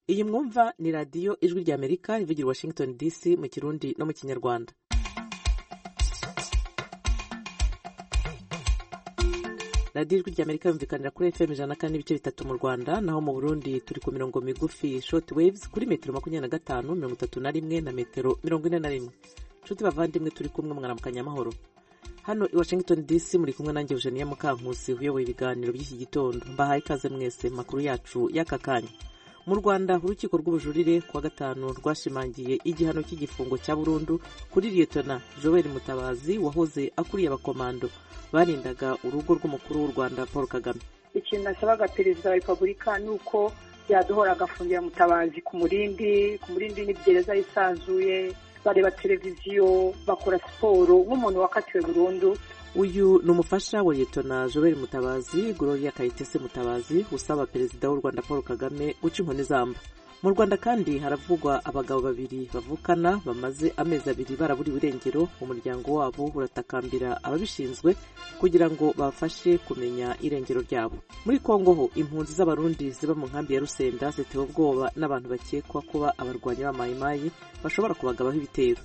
Iyi mwumva ni radiyo ijwi rya Amerika ivugira Washington DC mu Kirundi no mu Kinyarwanda. Radiyo ijwi rya Amerika yumvikanira kuri FM 104.3 mu Rwanda, naho mu Burundi turi ku mirongo migufi short waves kuri metero 25, 31 na metero 41. Nshuti bavandimwe, turi kumwe mwaramukanya amahoro. Hano i Washington DC muri kumwe nanjye Eugenia Mukankusi uyoboye ibiganiro by'iki gitondo. Mbahaye ikaze mwese makuru yacu y'aka kanya. Mu Rwanda urukiko rw'ubujurire kuwa gatanu rwashimangiye igihano cy'igifungo cya burundu kuri Lieutenant Joel Mutabazi wahoze akuriye abakomando barindaga urugo rw'umukuru w'u Rwanda Paul Kagame. Ikintu nasabaga perezida wa Repubulika nuko yaduhora agafungira Mutabazi ku murindi n'igereza yisanzuye, bareba televiziyo, bakora siporo nk'umuntu wakatiwe burundu. Uyu ni umufasha wa Lieutenant Joel Mutabazi, Gloria Kayitesi Mutabazi, usaba perezida w'u Rwanda Paul Kagame guca inkoni zamba. Mu Rwanda kandi haravugwa abagabo babiri bavukana bamaze amezi abiri baraburiwe irengero. Umuryango wabo uratakambira ababishinzwe kugira ngo bafashe kumenya irengero ryabo. Muri Kongo ho impunzi z'abarundi ziba mu nkambi ya Rusenda zitewe ubwoba n'abantu bakekwa kuba abarwanyi ba Mai Mai bashobora kubagabaho ibitero.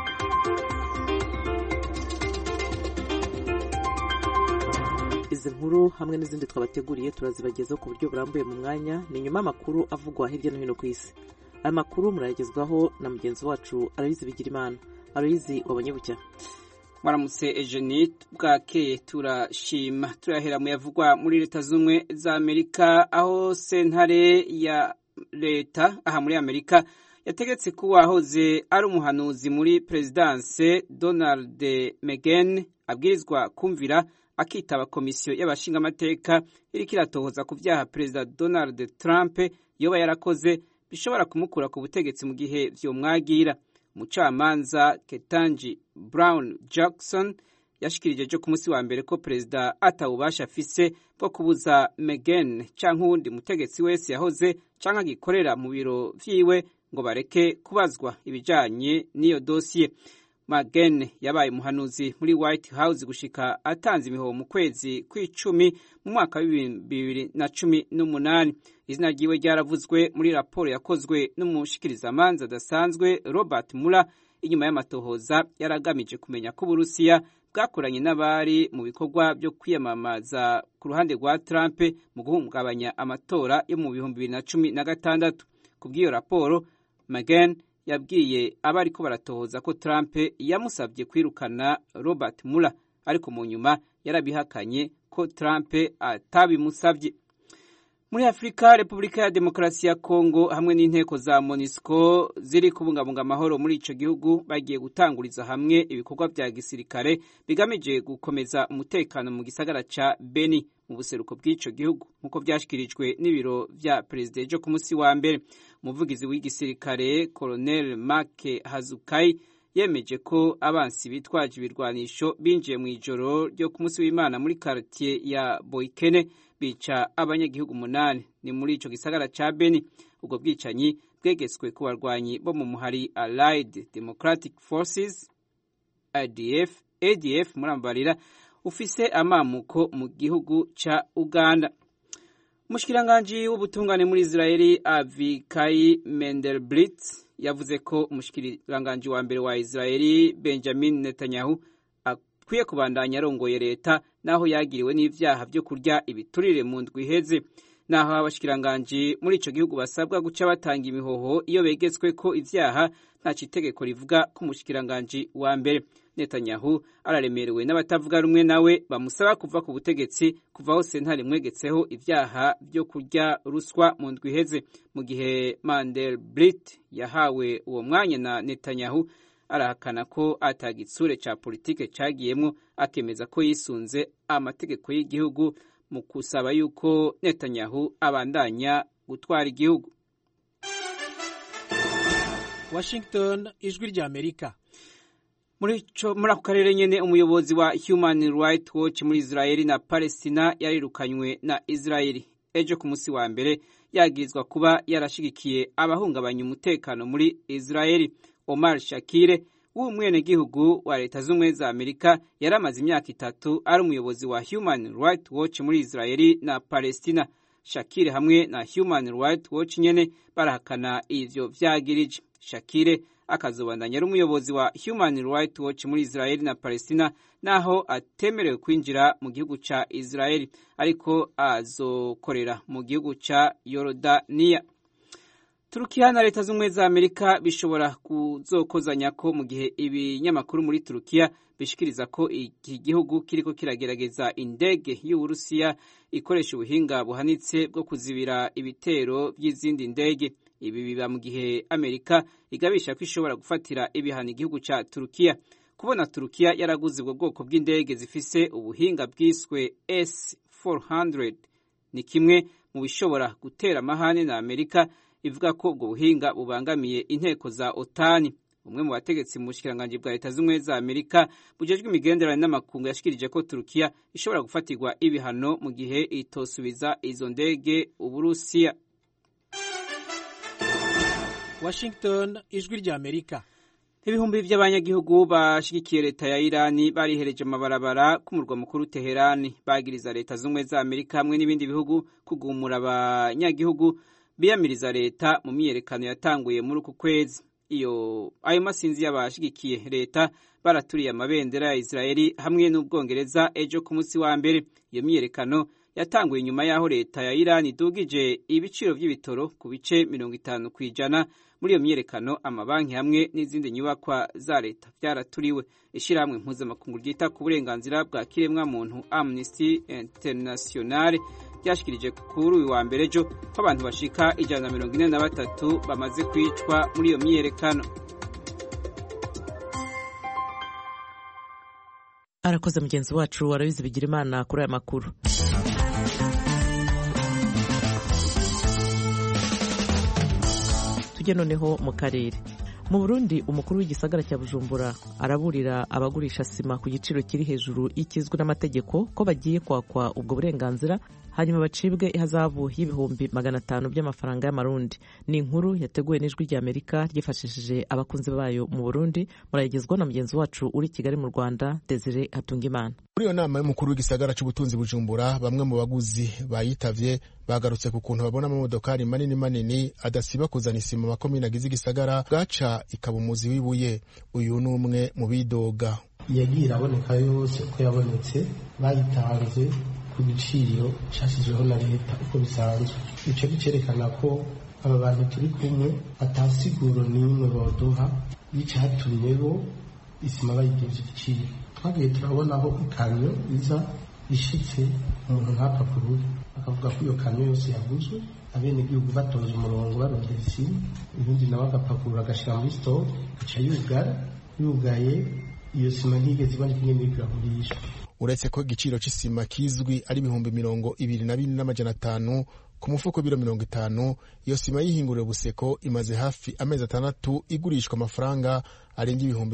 Izi nkuru hamwe n'izindi twabateguriye turazibagezaho ku buryo burambuye mu mwanya, ni nyuma y'amakuru avugwa hirya no hino ku isi. Aya makuru murayagezwaho na mugenzi wacu Aloyizi Bigirimana. Aloyizi, wabonye bucya? Mwaramutse Eugenie, bwakeye turashima. Turahera mu yavugwa muri Leta Zunze za Amerika, aho sentare ya leta aha muri Amerika yategetse ko uwahoze ari umuhanuzi muri Presidence Donald McGahn abwirizwa kumvira akitaba komisiyo y'abashingamateka iriko iratohoza ku vyaha Perezida Donald Trump yoba yarakoze bishobora kumukura ku butegetsi mu gihe vyomwagira. Umucamanza Ketanji Brown Jackson yashikirije jo ku munsi wa mbere ko perezida atawubasha afise bwo kubuza McGahn canke uwundi mutegetsi wese yahoze canke agikorera mu biro vyiwe ngo bareke kubazwa ibijanye n'iyo dosiye. McGahn yabaye umuhanuzi muri White House gushika atanze imihoho mu kwezi kw'icumi mu mwaka wa 2018. Izina ryiwe ryaravuzwe muri raporo yakozwe n'umushikirizamanza adasanzwe Robert Mueller inyuma y'amatohoza yaragamije kumenya ko Uburusiya bwakoranye n'abari mu bikorwa byo kwiyamamaza ku ruhande rwa Trump mu guhungabanya amatora yo mu 2016. Kubw'iyo raporo, McGahn yabwiye abari ko baratohoza ko Trump yamusabye kwirukana Robert Mueller, ariko mu nyuma yarabihakanye ko Trump atabimusabye. Muri Afrika, Repubulika ya Demokarasi ya Kongo hamwe n'inteko za MONUSCO ziri kubungabunga amahoro muri ico gihugu bagiye gutanguriza hamwe ibikorwa vya gisirikare bigamije gukomeza umutekano mu gisagara ca Beni mu buseruko bw'ico gihugu, nkuko vyashikirijwe n'ibiro vya perezida ejo ku munsi wa mbere. Umuvugizi w'igisirikare Colonel Mark Hazukai yemeje ko abansi bitwaje ibirwanisho binjiye mu ijoro ryo ku munsi w'Imana muri quartier ya Boikene bica abanyagihugu 8 ni muri ico gisagara ca Beni. Ubwo bwicanyi bwegetswe ku barwanyi bo mu muhari Allied Democratic Forces ADF murambarira ufise amamuko mu gihugu ca Uganda. Umushikiranganje w'ubutungane muri Israeli Avikai Mendelblit yavuze ko umushikiranganje wa mbere wa Israeli Benjamin Netanyahu akwiye kubandanya arongoye leta naho yagiriwe n'ivyaha byo kurya ibiturire mu ndwi iheze. Naho abashikiranganje muri ico gihugu basabwa guca batanga imihoho iyo begetswe ko ivyaha nta citegeko rivuga ko umushikiranganje wa mbere. Netanyahu araremerewe n'abatavuga rumwe nawe bamusaba kuva ku butegetsi kuvaho sentare mwegetseho ivyaha byo kurya ruswa mu ndwi iheze. Mu gihe Mandelblit yahawe uwo mwanya na Netanyahu, arahakana ko atagitsure ca politike cagiyemwo, akemeza ko yisunze amategeko y'igihugu mu kusaba yuko Netanyahu abandanya gutwara igihugu. Washington, ijwi rya Amerika. Muri ako karere nyene, umuyobozi wa Human Rights Watch muri Israeli na Palestina yarirukanywe na Israeli ejo ku munsi wa mbere yagirizwa kuba yarashigikiye abahungabanya umutekano muri Israeli. Omar Shakire w'umwenegihugu wa Leta Zunze za Amerika yaramaze imyaka 3 ari umuyobozi wa Human Rights Watch muri Israeli na Palestina. Shakire hamwe na Human Rights Watch nyene barahakana ivyo vyagirije. Shakire akazobandanya ari umuyobozi wa Human Rights Watch muri Israel na Palestina, naho atemerewe kwinjira mu gihugu ca Israel, ariko azokorera mu gihugu ca Yorodaniya. Turukiya na Leta z'Ubumwe za Amerika bishobora kuzokozanya ko mu gihe ibinyamakuru muri Turukiya bishikiriza ko iki gihugu kiriko kiragerageza indege y'Uburusiya ikoresha ubuhinga buhanitse bwo kuzibira ibitero by'izindi ndege. Ibi biba mu gihe Amerika igabisha ko ishobora gufatira ibihano igihugu ca Turukiya. Kubona Turukiya yaraguze ubwo bwoko bw'indege zifise ubuhinga bwiswe S-400 ni kimwe mu bishobora gutera amahane na Amerika ivuga ko ubwo buhinga bubangamiye inteko za OTAN. Umwe mu bategetsi mu bushikiranganje bwa Leta z'Ubumwe za Amerika bujejwe imigenderanire n'amakungu yashikirije ko Turukiya ishobora gufatirwa ibihano mu gihe itosubiza izo ndege Uburusiya. Washington, ijwi rya Amerika. Ibihumbi by'abanyagihugu bashigikiye leta ya Irani barihereje amabarabara ku murwa mukuru Teherani, bagiriza Leta z'Ubumwe za Amerika hamwe n'ibindi bihugu kugumura abanyagihugu biyamiriza leta mu myiyerekano yatanguye muri uku kwezi. Ayo masinzi y'abashigikiye leta baraturiye amabendera ya Israeli hamwe n'Ubwongereza ejo ku munsi wa mbere. Iyo myiyerekano yatanguye nyuma y'aho leta ya Irani idugije ibiciro by'ibitoro ku bice 50%. Muri iyo myiyerekano amabanki hamwe n'izindi nyubakwa za leta byaraturiwe. Ishirahamwe mpuzamakungu ryita ku burenganzira bwa kiremwa muntu Amnesty International ryashikirije kuri uyu wa mbere ejo ko abantu bashika 143 bamaze kwicwa muri iyo myiyerekano. Arakoze mugenzi wacu Aloyizi Bigirimana kuri aya makuru. Tujye noneho mu karere. Mu Burundi umukuru w'igisagara cya Bujumbura araburira abagurisha sima ku giciro kiri hejuru ikizwe n'amategeko ko bagiye kwakwa ubwo burenganzira hanyuma bacibwe ihazabu y'ibihumbi 500 by'amafaranga y'amarundi. Ni inkuru yateguwe n'ijwi rya Amerika ryifashishije abakunzi bayo mu Burundi, murayigezwa na mugenzi wacu uri Kigali mu Rwanda Desire Hatungimana. Muri iyo nama y'umukuru w'igisagara cy'ubutunzi Bujumbura, bamwe mu baguzi bayitavye bagarutse ku kuntu babona amamodokari manini adasiba kuzana isima mu makomine agize igisagara bwaca ikaba umuzi w'ibuye. Uyu ni umwe mu bidoga. Yagiye iraboneka yose ko yabonetse bayitanze ku biciro cyashyizweho na leta uko bisanzwe. Icyo bicerekana ko aba bantu turi kumwe atasiguro n'imwe baduha y'icyatumye bo isima bayigeze igiciro. Twagiye turabonaho ikamyo iza ishitse umuntu ntapapuro akavuga ko iyo kamyo yose yaguzwe, abenegihugu batoza umurongo barondera isima, ibindi nawe agapapuro agashyira muri store gaca yugaye iyo sima ntigeze iboneka ingene iriko iragurishwa. Uretse ko igiciro c'isima kizwi ari ibihumbi 22,500 ku mufuko biro 50, iyo sima y'ihinguriro Buseko imaze hafi amezi 6 igurishwa amafaranga arenga ibihumbi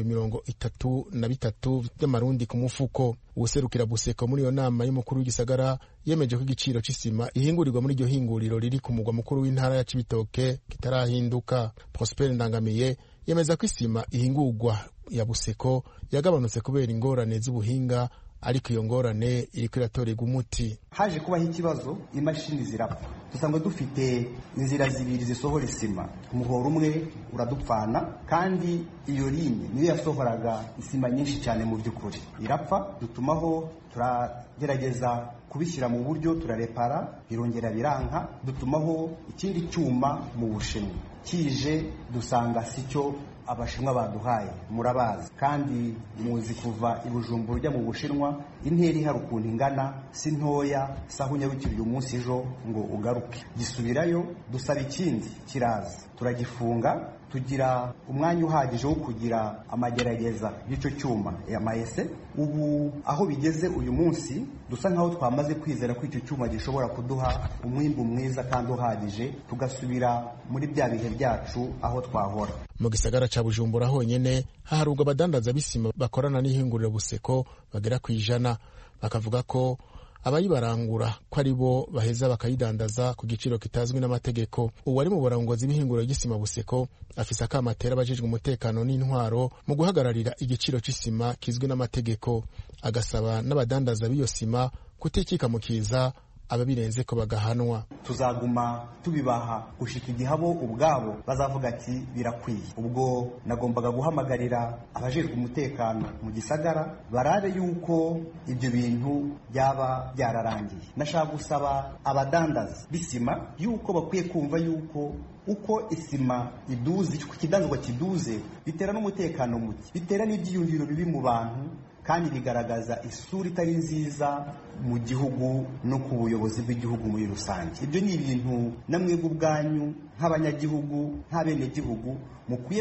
33 by'amarundi ku mufuko. Ubuserukira Buseko muri iyo nama y'umukuru w'igisagara yemeje ko igiciro c'isima ihingurirwa muri iryo hinguriro riri ku mugwa mukuru w'intara ya Cibitoke kitarahinduka. Prosper Ndangamiye yemeza ko isima ihingurwa ya Buseko yagabanutse kubera ingorane z'ubuhinga, ariko iyo ngorane iriko iratorerwa umuti. Haje kubaho ikibazo, imashini zirapfa. Dusanga dufite inzira zibiri zisohora isima, umuhoro umwe uradupfana, kandi iyo ligne niyo yasohoraga isima nyinshi cyane mu by'ukuri irapfa. Dutumaho turagerageza kubishyira mu buryo, turarepara birongera biranka. Dutumaho ikindi cyuma mu Bushinwa, kije dusanga sicyo Abashinwa baduhaye. Murabazi kandi muzi kuva i Bujumbura ujya mu Bushinwa intera ihari ukuntu ingana si ntoya, saho unyarukira uyu munsi ejo ngo ugaruke. Gisubirayo dusaba ikindi kiraza, turagifunga, tugira umwanya uhagije wo kugira amagerageza y'icyo cyuma ya maese. Ubu aho bigeze uyu munsi dusa nkaho twamaze kwizera ko icyo cyuma gishobora kuduha umwimbu mwiza kandi uhagije, tugasubira muri bya bihe byacu aho twahora. Mu gisagara ca Bujumbura honyene haharurwa abadandaza b'isima bakorana n'ihinguriro Buseko bagera ku 100, bakavuga ko abayibarangura ko ari bo baheza bakayidandaza ku giciro kitazwi n'amategeko. Uwari mu burongozi b'ihinguriro ry'isima Buseko afise akamatera abajejwe umutekano n'intwaro mu guhagararira igiciro c'isima kizwi n'amategeko, agasaba n'abadandaza b'iyo sima kutikika mu kiza ababirenze ko bagahanwa. Tuzaguma tubibaha gushika igihabo ubwabo bazavuga ati birakwiye. Ubwo nagombaga guhamagarira abajejwe umutekano mu gisagara barabe yuko ibyo bintu byaba byararangiye. Nashaka gusaba abadandaza bisima yuko bakwiye kumva yuko uko isima iduze, ikidandazwa kiduze, bitera n'umutekano muke, bitera n'ibyiyumviro bibi mu bantu, kandi bigaragaza isura itari nziza mu gihugu no ku buyobozi bw'igihugu muri rusange. Ibyo ni ibintu namwebwe ubwanyu nk'abanyagihugu, nk'abenegihugu mukwiye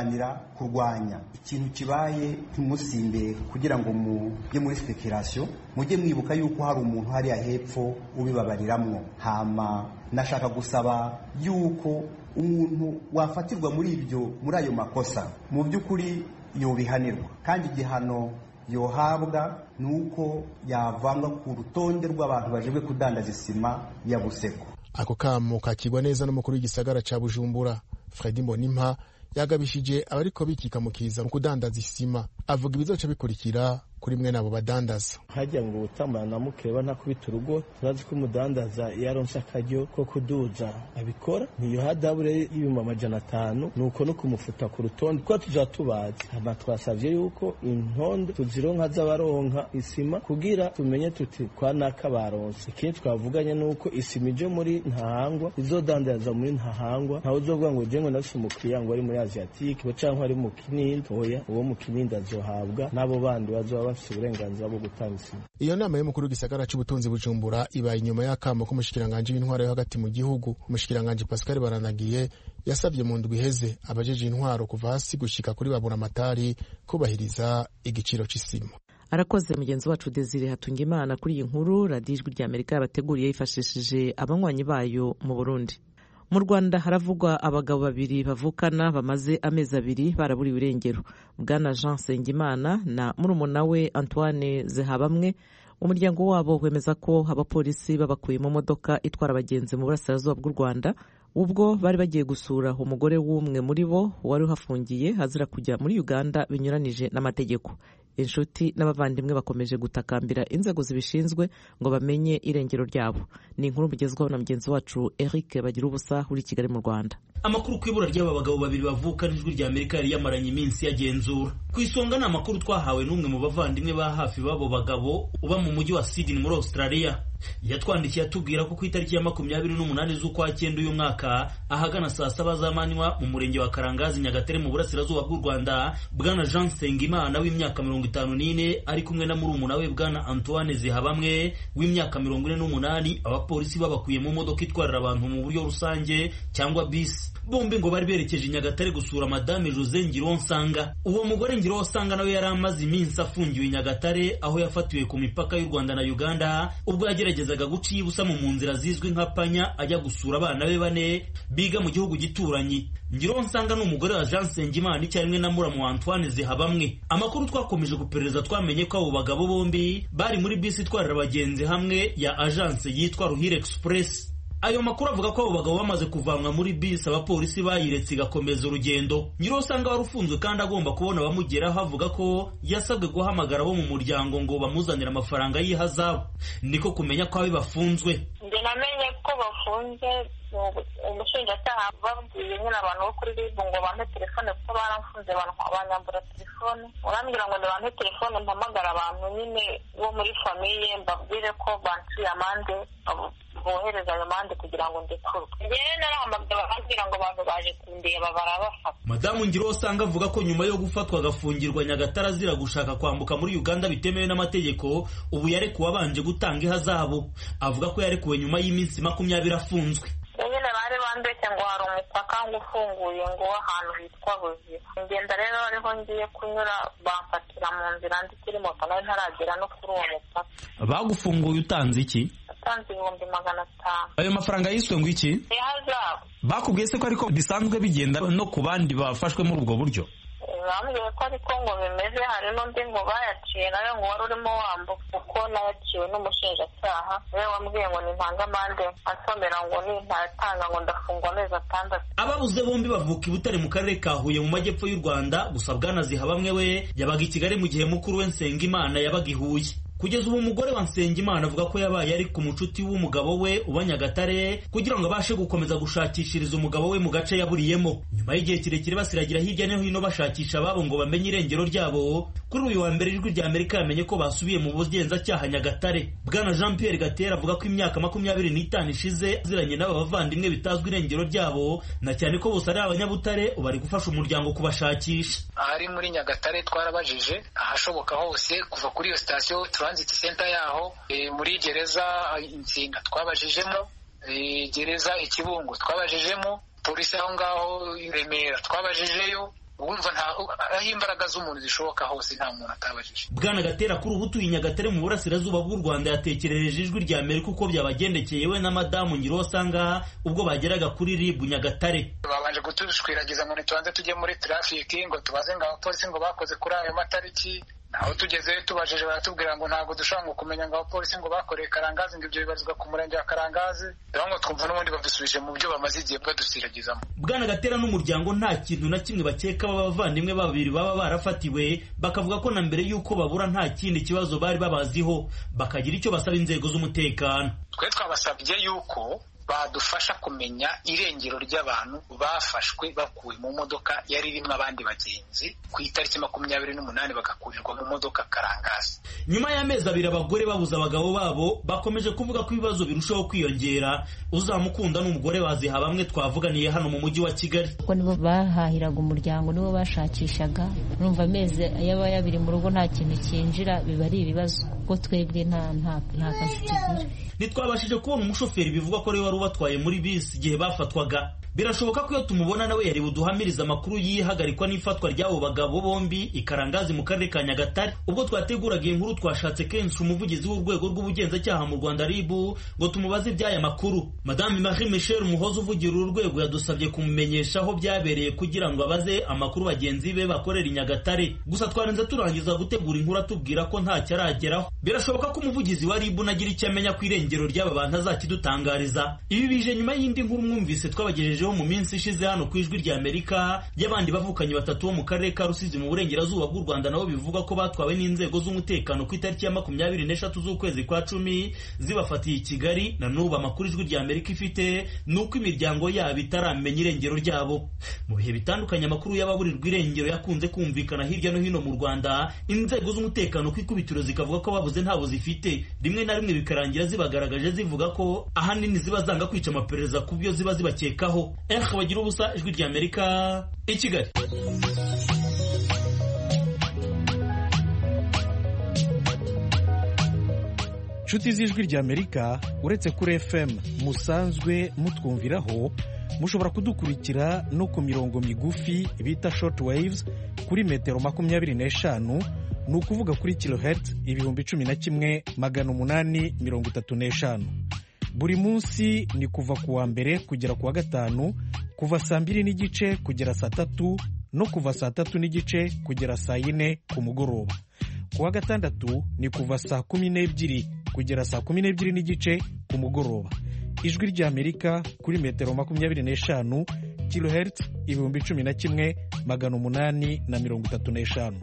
kurwanya. Ikintu kibaye ntimusimbe kugira ngo mujye muri speculation, mujye mwibuka yuko hari umuntu hariya hepfo ubibabariramwo. Hama nashaka gusaba yuko umuntu wafatirwa muri ayo makosa mu by'ukuri yobihanirwa, kandi igihano yohabwa nuko yavangwa ku rutonde rw'abantu bajejwe kudandaza isima ya Buseko. Ako kamo kakigwa neza n'umukuru w'igisagara ca Bujumbura Fredy Mbonimpa yagabishije abariko bikikamukiza mu kudandaza isima. Avuga ibizoca bikurikira kuri mwe nabo badandaza. Hajya ngo utamana na mukeba ntakubita urugo, turazi ko umudandaza yaronse akaryo ko kuduza abikora, niyo hadabure y'ibihumbi 500 nuko no kumufuta ku rutonde ko tuzatubaza. Hama twasavye yuko intonde tuzironka z'abaronka isima kugira tumenye tuti kwa nakabaronse. Ikindi twavuganye nuko isima ije muri Ntahangwa izodandaza muri Ntahangwa, ntawe uzovuga ngo je ngo nafise umukiriya ngo ari muri Asiatique bo canke ari mu Kinindo. Oya, uwo mu Kinindo azohabwa nabo bandi bazoba uburenganzira bwo gutanga isima. Iyo nama y'umukuru w'igisagara c'ubutunzi Bujumbura ibaye inyuma y'akamo k'umushikiranganje w'intwaro yo hagati mu gihugu. Umushikiranganje Pascal Baranagiye yasabye mu ndwi iheze abajeje intwaro kuva hasi gushika kuri baburamatari kubahiriza igiciro c'isima. Arakoze mugenzi wacu Desire Hatungimana kuri iyi nkuru. Radio Ijwi ry'Amerika yabateguriye yifashishije abanywanyi bayo mu Burundi. Mu Rwanda haravugwa abagabo 2 bavukana bamaze amezi 2 baraburiwe irengero. Bwana Jean Sengimana na murumuna we Antoine Zehabamwe, umuryango wabo wemeza ko abapolisi babakuye mu modoka itwara abagenzi mu burasirazuba bw'u Rwanda ubwo bari bagiye gusura umugore w'umwe muri bo wari uhafungiye azira kujya muri Uganda binyuranije n'amategeko. Inshuti n'abavandimwe bakomeje gutakambira inzego zibishinzwe ngo bamenye irengero ryabo. Ni inkuru mugezwaho na mugenzi wacu Eric Bagirubusa uri Kigali mu Rwanda. Amakuru kwibura ry'aba bagabo 2 bavuka n'Ijwi ry'Amerika yari yamaranye iminsi yagenzura. Ku isonga na makuru twahawe n'umwe mu bavandimwe ba hafi babo bagabo uba mu mujyi wa Sydney muri Australia. Yatwandikiye atubwira ko ku itariki ya 28 z'ukwa 9 uyu mwaka ahagana saa 7 z'amanywa mu murenge wa Karangazi Nyagatare mu burasirazuba bw'u Rwanda, Bwana Jean Sengimana w'imyaka 54 ari kumwe na murumuna we Bwana Antoine Zehabamwe w'imyaka 48 abapolisi babakuye mu modoka itwarira abantu mu buryo rusange cyangwa bisi. Bombi ngo bari berekeje Nyagatare gusura Madame Jose Ngironsanga. Uwo mugore Ngironsanga nawe yari amaze iminsi afungiwe Nyagatare aho yafatiwe ku mipaka y'u Rwanda na Uganda ubwo yageragezaga guca ibusa mu nzira zizwi nka Panya ajya gusura abana be 4 biga mu gihugu gituranyi. Ngironsanga n'umugore wa Jean Sengimana icyarimwe na muramu wa Antoine Zehabamwe. Amakuru twakomeje guperereza twamenye ko abo bagabo bombi bari muri bisi itwarira abagenzi hamwe ya agence yitwa Ruhire Express. Ayo makuru avuga ko abo bagabo bamaze kuvanwa muri bisi abapolisi bayiretse igakomeza urugendo. Ngironsanga wari ufunzwe kandi agomba kubona bamugeraho avuga ko yasabwe guhamagara bo mu muryango ngo bamuzanire amafaranga y'ihazabu. Niko kumenya ko bafunzwe. Nge namenye ko bafunze umushinjacyaha babwiye nyine abantu bo kuri RIB ngo bampe telefone kuko baramfunze banyambura telefone. Urambwira ngo ndabampe telefone mpamagara abantu nyine bo muri famiye mbabwire ko banciye amande bohereza ayo mande kugira ngo ndekurwe. Njyewe narahamagara bambwira ngo abantu baje kundeba barabafata. Madamu Ngironsanga avuga ko nyuma yo gufatwa agafungirwa Nyagatare azira gushaka kwambuka muri Uganda bitemewe n'amategeko ubu yarekuwe abanje gutanga ihazabu. Avuga ko yarekuwe nyuma y'iminsi 20 afunzwe. Nyine bari bambetse ngo hari umupaka ufunguye ngo ahantu hitwa Buzi. Ngenda rero ariho ngiye kunyura bamfatira mu nzira ndi kuri moto nayo ntaragera no kuri uwo mupaka. Bagufunguye utanze iki? Utanze 500. Ayo mafaranga yiswe ngo iki? Ihazabu. Bakubwiye se ko ariko bisanzwe bigenda no ku bandi bafashwe muri ubwo buryo? Bambwiye ko ariko ngo bimeze, hari n'undi ngo bayaciye nayo ngo wari urimo wambuka kuko nayaciwe n'umushinjacyaha we wambwiye ngo nintanga amande ansomera ngo nintatanga ngo ndafungwa amezi 6. Ababuze bombi bavuka i Butare mu karere ka Huye mu majyepfo y'u Rwanda. Gusa Bwana Zehabamwe we yabaga i Kigali mu gihe mukuru we Nsengimana yabaga i Huye. kugeza ubu umugore wa Nsengimana avuga ko yabaye ari ku mucuti w'umugabo we uba Nyagatare kugira ngo abashe gukomeza gushakishiriza umugabo we mu gace yaburiyemo. Nyuma y'igihe kirekire basiragira hirya no hino bashakisha ababo ngo bamenye irengero ryabo, kuri uyu wa mbere Ijwi rya Amerika yamenye ko basubiye mu bugenzacyaha Nyagatare. Bwana Jean Pierre Gatera avuga ko imyaka 25 ishize ziranye n'aba bavandimwe bitazwi irengero ryabo, na cyane ko bose ari Abanyabutare bari gufasha umuryango kubashakisha. Ahari muri Nyagatare twarabajije ahashoboka hose, kuva kuri iyo station transit center yaho, muri gereza Insinga twabajijemo, gereza Ikibungo twabajijemo, polisi aho ngaho i Remera twabajijeyo. Urumva aho imbaraga z'umuntu zishoboka hose nta muntu atabajije. Bwana Gatera kuri ubu tuyi Nyagatare mu burasirazuba bw'u Rwanda yatekerereje Ijwi rya Amerika uko byabagendekeye we na madamu Nyirosanga ubwo bageraga kuri RIB Nyagatare. Babanje gutushwiragiza ngo nitubanze tujye muri traffic ngo tubaze ngo abapolisi ngo bakoze kuri ayo matariki. Naho tugezeyo tubajije baratubwira ngo ntabwo dushobora kumenya ngo abapolisi ngo bakoreye Karangazi, ngo ibyo bibarizwa ku murenge wa Karangazi. Rero ngo twumva n'ubundi badusubije mu byo bamaze igihe badusiragizamo. Bwana Gatera n'umuryango nta kintu na kimwe bakeka b'abavandimwe babiri baba barafatiwe, bakavuga ko na mbere y'uko babura nta kindi kibazo bari babaziho, bakagira icyo basaba inzego z'umutekano. Twe twabasabye yuko badufasha kumenya irengero ry'abantu bafashwe bakuwe mu modoka yari irimo abandi bagenzi ku itariki 28 bagakurirwa mu modoka Karangazi. Nyuma y'amezi abiri abagore babuza abagabo babo bakomeje kuvuga ko ibibazo birushaho kwiyongera. Uzamukunda n'umugore waziha bamwe twavuganiye hano mu mujyi wa Kigali, ko nibo bahahiraga umuryango, nibo bashakishaga. Urumva amezi yaba yabiri mu rugo nta kintu kinjira, biba ari ibibazo ko twebwe nta kazi tugira. Ntitwabashije kubona umushoferi bivugwa ko rero wari ubatwaye muri bisi igihe bafatwaga. Birashoboka ko iyo tumubona nawe yari buduhamiriza amakuru yihagarikwa n'ifatwa ry'abo bagabo bombi i Karangazi mu karere ka Nyagatare. Ubwo twateguraga inkuru twashatse kenshi umuvugizi w'urwego rw'ubugenzacyaha mu Rwanda RIB ngo tumubaze iby'aya makuru. Madame Marie Michel Muhoza uvugira uru rwego yadusabye kumumenyesha aho byabereye kugira ngo abaze amakuru bagenzi be bakorera i Nyagatare. Gusa twarenze turangiza gutegura inkuru atubwira ko nta cyarageraho. Birashoboka ko umuvugizi wa RIB nagira icyo amenya ku irengero ry'aba bantu azakidutangariza. Ibi bije nyuma y'indi nkuru mwumvise twabagejeje mu minsi ishize hano ku Ijwi rya Amerika y'abandi bavukanye batatu bo mu karere ka Rusizi mu burengerazuba bw'u Rwanda nabo bivuga ko batwawe n'inzego z'umutekano ku itariki ya 23 z'ukwezi kwa 10 zibafatiye i Kigali. Na n'ubu amakuru Ijwi rya Amerika ifite nuko imiryango yabo itaramenya irengero ryabo. Mu bihe bitandukanye amakuru y'ababurirwa irengero yakunze kumvikana hirya no hino mu Rwanda, inzego z'umutekano ku ikubitiro zikavuga ko babuze ntabo zifite, rimwe na rimwe bikarangira zibagaragaje zivuga ko ahanini ziba zanga kwica amaperereza ku byo ziba zibakekaho. Bagira ubusa Ijwi rya Amerika i Kigali. Nshuti z'Ijwi rya Amerika, uretse kuri FM musanzwe mutwumviraho, mushobora kudukurikira no ku mirongo migufi bita short waves kuri metero 25, ni ukuvuga kuri kilohertz 11,835. Buri munsi ni kuva ku wa mbere kugera ku wa gatanu, kuva saa 2:30 kugera saa 3 no kuva saa 3:30 kugera saa 4 ku mugoroba. Ku wa gatandatu ni kuva saa 12 kugera saa 12:30 ku mugoroba. Ijwi rya Amerika kuri metero 25 kilohertz 11,835.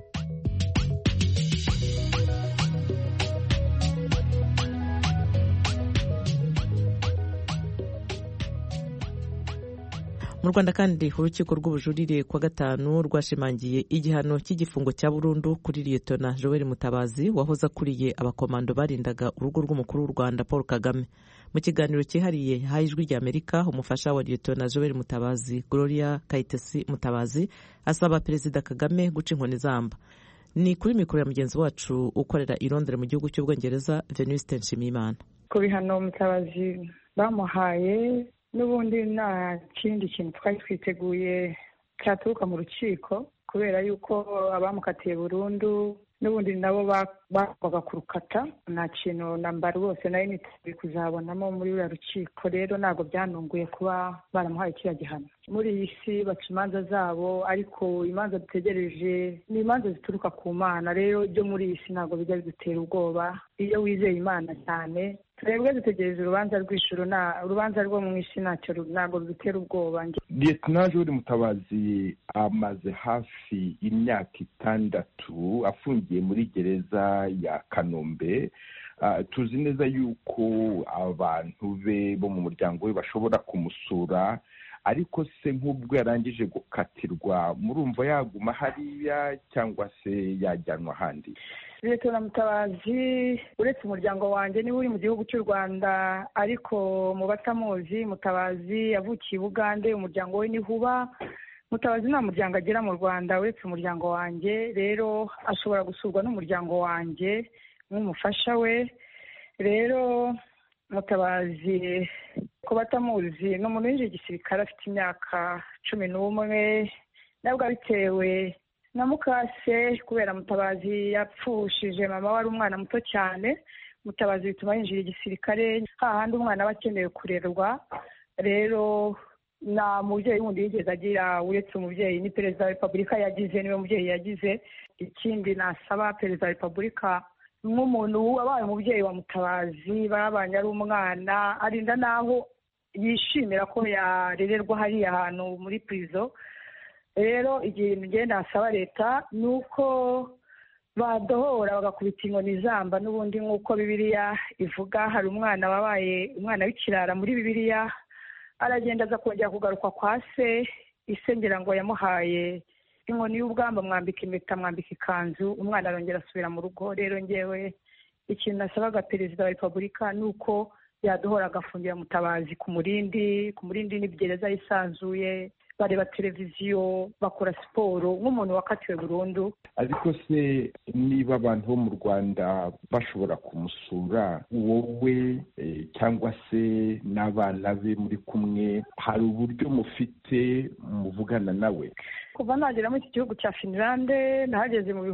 Mu Rwanda kandi urukiko rw'ubujurire kwa gatanu rwashimangiye igihano cy'igifungo cya burundu kuri Liyetona Joel Mutabazi wahoze akuriye abakomando barindaga urugo rw'umukuru w'u Rwanda Paul Kagame. Mu kiganiro cyihariye ha Ijwi rya Amerika, umufasha wa Liyetona Joel Mutabazi Gloria Kayitesi Mutabazi asaba Perezida Kagame guca inkoni zamba. Ni kuri mikoro ya mugenzi wacu ukorera i Londres mu gihugu cy'Ubwongereza Venuste Nshimiyimana. Ku bihano Mutabazi bamuhaye n'ubundi nta kindi kintu twari twiteguye cyaturuka mu rukiko, kubera yuko abamukatiye burundu n'ubundi nabo bakwaga kurukata. Nta kintu namba rwose nayo niteguye kuzabonamo muri uriya rukiko, rero ntabwo byanunguye kuba baramuhaye kiriya gihano. muri iyi si baca imanza zabo, ariko imanza dutegereje ni imanza zituruka ku Mana. Rero ibyo muri iyi si ntabwo bijya bidutera ubwoba iyo wizeye Imana cyane. Twebwe dutegereje urubanza rw'ijuru, urubanza rwo mu isi ntabwo rudutera ubwoba. Lieutenant Jules Mutabazi amaze hafi imyaka 6 afungiye muri gereza ya Kanombe. Tuzi neza yuko abantu be bo mu muryango we bashobora kumusura, ariko se nk'ubwo yarangije gukatirwa murumva yaguma hariya cyangwa se yajyanwa ahandi? Lieutenant Mutabazi uretse umuryango wanjye niwe uri mu gihugu cy'u Rwanda, ariko mu batamuzi Mutabazi yavukiye i Bugande, umuryango we niho uba. Mutabazi nta muryango agira mu Rwanda uretse umuryango wanjye, rero ashobora gusurwa n'umuryango wanjye nk'umufasha we. Rero Mutabazi ko batamuzi ni umuntu winjiye igisirikare afite imyaka 11, nabwo bitewe na mukase, kubera Mutabazi yapfushije mama wari umwana muto cyane. Mutabazi bituma yinjira igisirikare hahandi umwana aba akeneye kurerwa. Rero nta mubyeyi wundi yigeze agira uretse umubyeyi ni Perezida wa Repubulika yagize, niwe mubyeyi yagize. Ikindi nasaba Perezida wa Repubulika nk'umuntu wabaye umubyeyi wa Mutabazi, babanye ari umwana, arinda naho yishimira ko yarererwa hariya ahantu muri prison. Rero igihe ngenda nasaba leta nuko badohora bagakubita inkoni zamba, n'ubundi nk'uko Bibiliya ivuga. Hari umwana wabaye umwana w'ikirara muri Bibiliya, aragenda aza kongera kugaruka kwa se, isengera ngo yamuhaye inkoni y'ubwamba, mwambika impeta, mwambika ikanzu, umwana arongera asubira mu rugo. Rero ngewe ikintu nasabaga Perezida wa Repubulika nuko yadohora agafungira Mutabazi ku murindi n'igereza yisanzuye, bareba televiziyo, bakora siporo nk'umuntu wakatiwe burundu. Ariko se niba abantu bo mu Rwanda bashobora kumusura, wowe cyangwa se n'abana be muri kumwe, hari uburyo mufite muvugana nawe? Kuva nagera muri iki gihugu cya Finland nahageze mu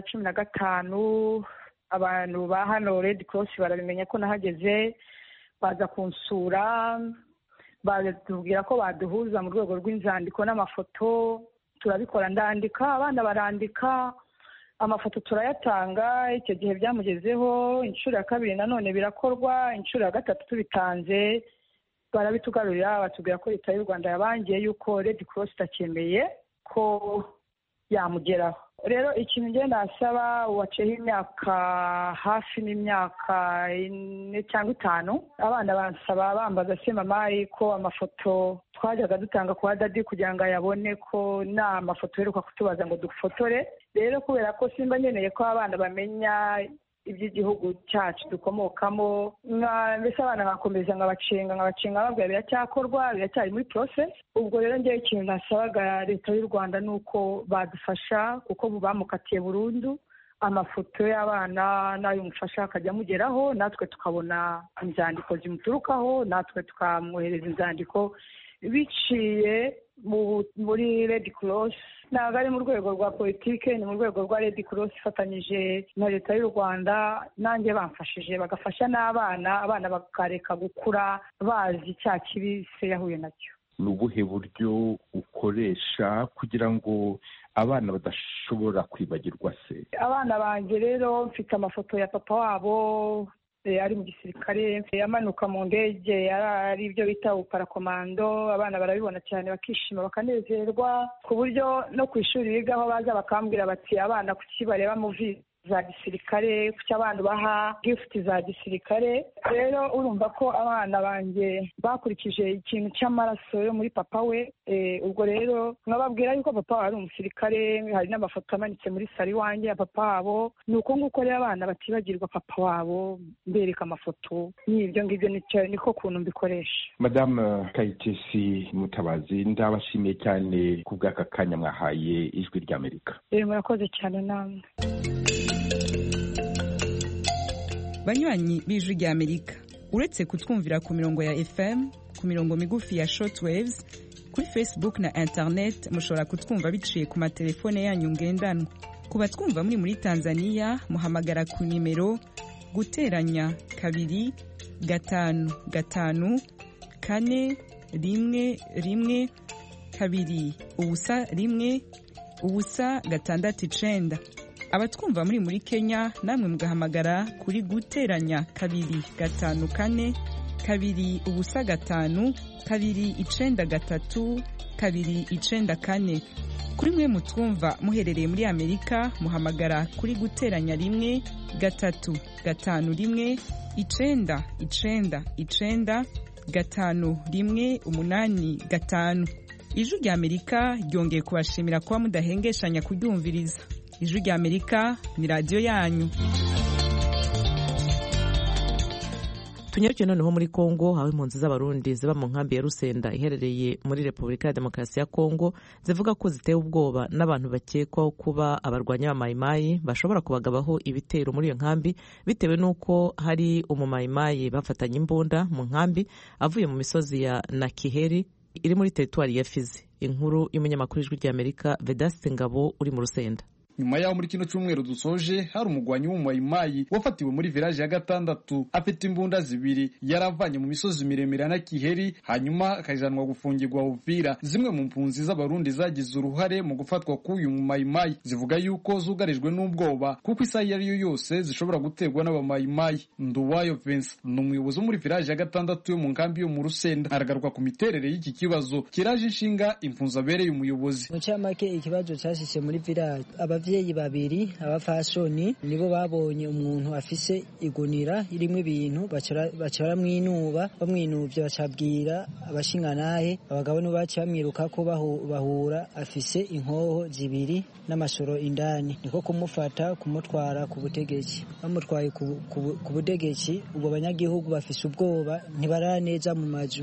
2015, abantu ba hano Red Cross barabimenya ko nahageze, baza kunsura, batubwira ko baduhuza mu rwego rw'inzandiko n'amafoto. Turabikora, ndandika, abana barandika, amafoto turayatanga. Icyo gihe byamugezeho inshuro ya 2 nanone birakorwa, inshuro ya 3 tubitanze barabitugarurira, batubwira ko leta y'u Rwanda yabangiye yuko Red Cross itacyemeye ko yamugeraho. Rero ikintu ngiye nasaba, waceho imyaka hafi n'imyaka 4 cyangwa 5, abana bansaba bambaza se mama ko amafoto twajyaga dutanga kwa dadi kugira ngo ayabone ko nta mafoto heruka kutubaza ngo dufotore. Rero kubera ko simba nkeneye ko abana bamenya iby'igihugu cyacu dukomokamo, mbese abana bakomeza nkabacenga babwira biracyakorwa, biracyari muri process. Ubwo rero ngewe ikintu nasabaga leta y'u Rwanda nuko badufasha, kuko bamukatiye burundu, amafoto y'abana n'ay'umufasha akajya amugeraho, natwe tukabona inzandiko zimuturukaho, natwe tukamwohereza inzandiko biciye muri Red Cross. Ntabwo ari mu rwego rwa politike, ni mu rwego rwa Red Cross ifatanyije na leta y'u Rwanda. Nanjye bamfashije bagafasha abana bakareka gukura bazi cya kibi se yahuye nacyo. Ni ubuhe buryo ukoresha kugira ngo abana badashobora kwibagirwa se? Abana banjye rero mfite amafoto ya papa wabo ari mu gisirikare, yamanuka mu ndege, ari ibyo bita uparakomando. Abana barabibona cyane bakishima bakanezerwa, ku buryo no ku ishuri bigaho baza bakambwira bati abana kuki bareba muvi za gisirikare, kuki abana baha gift za gisirikare. Rero urumva ko abana banjye bakurikije ikintu cy'amaraso yo muri papa we. Ubwo rero nkababwira yuko papa ari umusirikare, hari n'amafoto amanitse muri sari wanjye ya papa wabo. Ni uko nguko rero abana batibagirwa papa wabo, mbereka amafoto. N'ibyo ngibyo niko kuntu mbikoresha. Madame Kayitesi Mutabazi, ndabashimiye cyane ku bw'aka kanya mwahaye Ijwi ry'Amerika. Murakoze cyane namwe. Banywanyi b'Ijwi ry'Amerika, uretse kutwumvira ku mirongo ya FM, ku mirongo migufi ya shortwaves, kuri Facebook na internet mushobora kutwumva biciye ku matelefone yanyu ngendanwa. Ku batwumva muri Tanzania muhamagara ku nimero guteranya 2 5 5 4 1 1 kabiri ubusa rimwe ubusa gatandatu icenda. Abatwumva muri Kenya namwe mugahamagara kuri guteranya kabiri gatanu kane kabiri ubusa gatanu kabiri icenda gatatu kabiri icenda kane. Kuri mwe mutwumva muherereye muri Amerika muhamagara kuri guteranya rimwe gatatu gatanu rimwe icenda icenda icenda gatanu rimwe umunani gatanu. Ijwi rya Amerika ryongeye kubashimira kuba mudahengeshanya kuryumviriza. Ijwi rya Amerika ni radio yanyu. Tunyarukiye noneho muri Kongo, aho impunzi z'abarundi ziba mu nkambi ya Rusenda iherereye muri Repubulika ya Demokarasi ya Kongo zivuga ko zitewe ubwoba n'abantu bakekwaho kuba abarwanya ba mayimayi bashobora kubagabaho ibitero muri iyo nkambi bitewe n'uko hari umumayimayi bafatanye imbunda mu nkambi avuye mu misozi ya Nakiheri iri muri teritwari ya Fizi. Inkuru y'umunyamakuru w'Ijwi ry'Amerika Vedaste Ngabo uri mu Rusenda. Nyuma yaho muri kino cyumweru dusoje hari umugwanyi w'umumayimayi wafatiwe muri village ya gatandatu afite imbunda zibiri yaravanye mu misozi miremire na Kiheri hanyuma akajanwa gufungirwa Uvira. Zimwe mu mpunzi z'abarundi zagize uruhare mu gufatwa k'uyu mumayimayi zivuga yuko zugarijwe n'ubwoba kuko isaha iyo ariyo yose zishobora guterwa n'abamayimayi. Nduwayo Vincent ni umuyobozi muri village ya gatandatu yo mu nkambi yo mu Rusenda aragaruka ku miterere y'iki kibazo kiraje inshinga impunzi abereye umuyobozi. Mu cyamake ikibazo cyashyize muri village abavyeyi babiri abafashoni nibo babonye umuntu afise igunira irimo ibintu bacara mwinuba bamwinuvye bacabwira abashinganahe abagabo no baci bamwiruka ko bahura afise inkoho zibiri n'amashoro indani niko kumufata kumutwara ku butegetsi bamutwaye ku butegetsi ubwo abanyagihugu bafise ubwoba ntibaraneza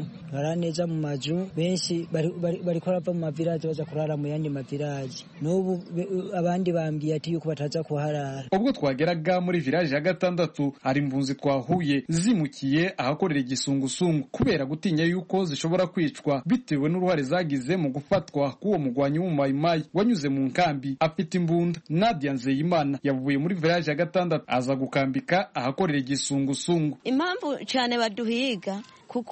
mu maju benshi bariko barava mu mavirage baza kurara mu yandi mavirage n'ubu abandi bambwiye ati yuko bataza kuharara. Ubwo twageraga muri village ya gatandatu hari impunzi twahuye zimukiye ahakorera igisungusungu kubera gutinya yuko zishobora kwicwa bitewe n'uruhare zagize mu gufatwa k'uwo mugwanyi w'umumayimayi wanyuze mu nkambi afite imbunda. Nadia Nzeyimana yavuye muri village ya gatandatu aza gukambika ahakorera igisungusungu. Impamvu cyane baduhiga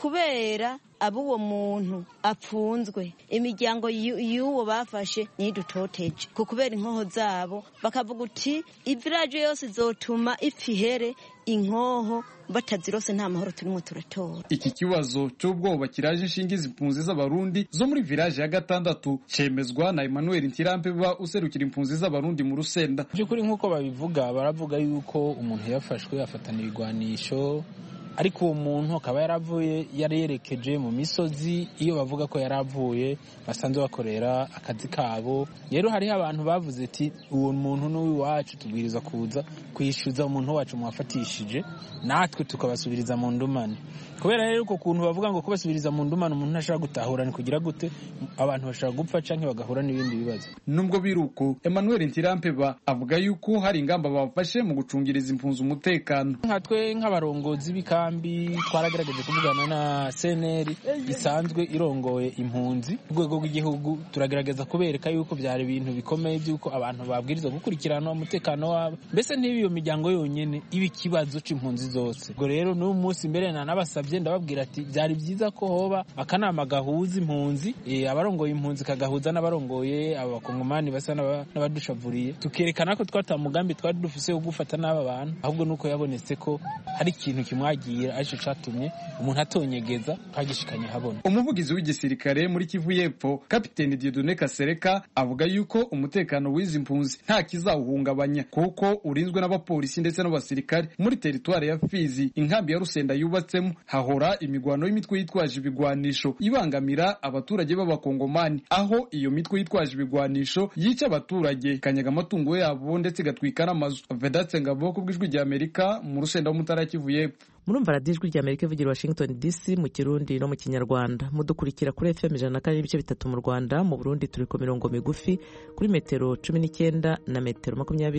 kubera abuwo muntu apfunzwe imiryango y'uwo bafashe nidutoteje kubera inkoho zabo bakavuga uti ivillage yose izotuma ipfihere inkoho batazirose nta mahoro turimo turatora. Iki kibazo cy'ubwoba kiraje inshinga impunzi z'abarundi zo muri village ya gatandatu cemezwa na Emmanuel Ntirampe userukira impunzi z'abarundi mu Rusenda. Byukuri nkuko babivuga baravuga yuko umuntu yafashwe afatana ibigwanisho ariko uwo muntu akaba yaravuye yarerekeje mu misozi iyo bavuga ko yaravuye basanzwe bakorera akazi kabo. Rero hariho abantu bavuze ati uwo muntu n'uwiwacu tubwiriza kuza kwishyuza umuntu wacu mwafatishije natwe tukabasubiriza mu ndumane. Kubera rero uko kuntu bavuga ngo kubasubiriza mu ndumane umuntu ntashaka gutahura ni kugira gute abantu bashaka gupfa canke bagahura n'ibindi bibazo. Nubwo biruko Emmanuel Ntirampe avuga yuko hari ingamba bafashe mu gucungiriza impunzi umutekano. Nkatwe nk'abarongozi b'ikambi twaragaragaje kuvugana na CNR isanzwe irongoye impunzi urwego rw'igihugu turagerageza kubereka yuko byari ibintu bikomeye byuko abantu babwirizwa gukurikirana umutekano wabo mbese n'ibiyo miryango yonyene ibi kibazo c'impunzi zose. Ubwo rero n'uyu munsi mbere nabasabye ndababwira ati byari byiza ko hoba akanama gahuza impunzi abarongoye impunzi kagahuza n'abarongoye abakongomani basa n'abadushavuriye tukerekana ko twatamugambi twari dufise wo gufata n'aba bantu ahubwo nuko yabonetse ko hari ikintu kimwagiye aricyo catumye umuntu atonyegeza twagishikanye habona. Umuvugizi w'igisirikare muri Kivu y'Epfo Kapiteni Dieudonné Kasereka avuga yuko umutekano w'izi mpunzi nta kizawuhungabanya kuko urinzwe n'abapolisi ndetse n'abasirikare. Muri teritwari ya Fizi inkambi ya Rusenda yubatsemo hahora imigwano y'imitwe yitwaje ibigwanisho ibangamira abaturage b'abakongomani aho iyo mitwe yitwaje ibigwanisho yica abaturage kanyaga amatungo yabo ndetse gatwika n'amazu. Vedaste Ngabo kubw'Ijwi ry'Amerika mu Rusenda w'Umutara Kivu y'Epfo. Murumva radiyo Ijwi ry'Amerika ivugira Washington DC mu Kirundi no mu Kinyarwanda. Mudukurikira kuri FM 104.3 mu Rwanda, mu Burundi turi ku mirongo migufi kuri metero 19 na metero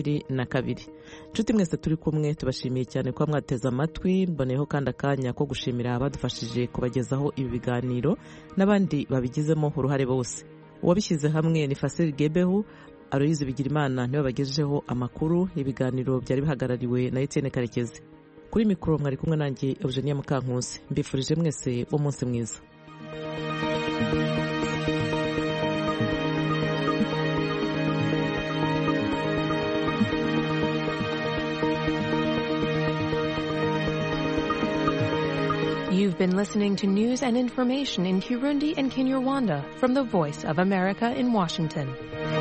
22. Nshuti mwese turi kumwe tubashimiye cyane kwa mwateze amatwi. Mboneyeho kandi akanya ko gushimira abadufashije kubagezaho ibi biganiro n'abandi babigizemo uruhare bose. Uwabishyize hamwe ni Fasil Gebehu, Aloyize Bigirimana niwe bagejejeho amakuru. Ibiganiro byari bihagarariwe na Etienne Karekezi. Kuri mikoro mwari kumwe nanjye Eugenia Mukankusi. Mbifurije mwese umunsi mwiza. You've been listening to news and information in Kirundi and Kinyarwanda from the Voice of America in Washington.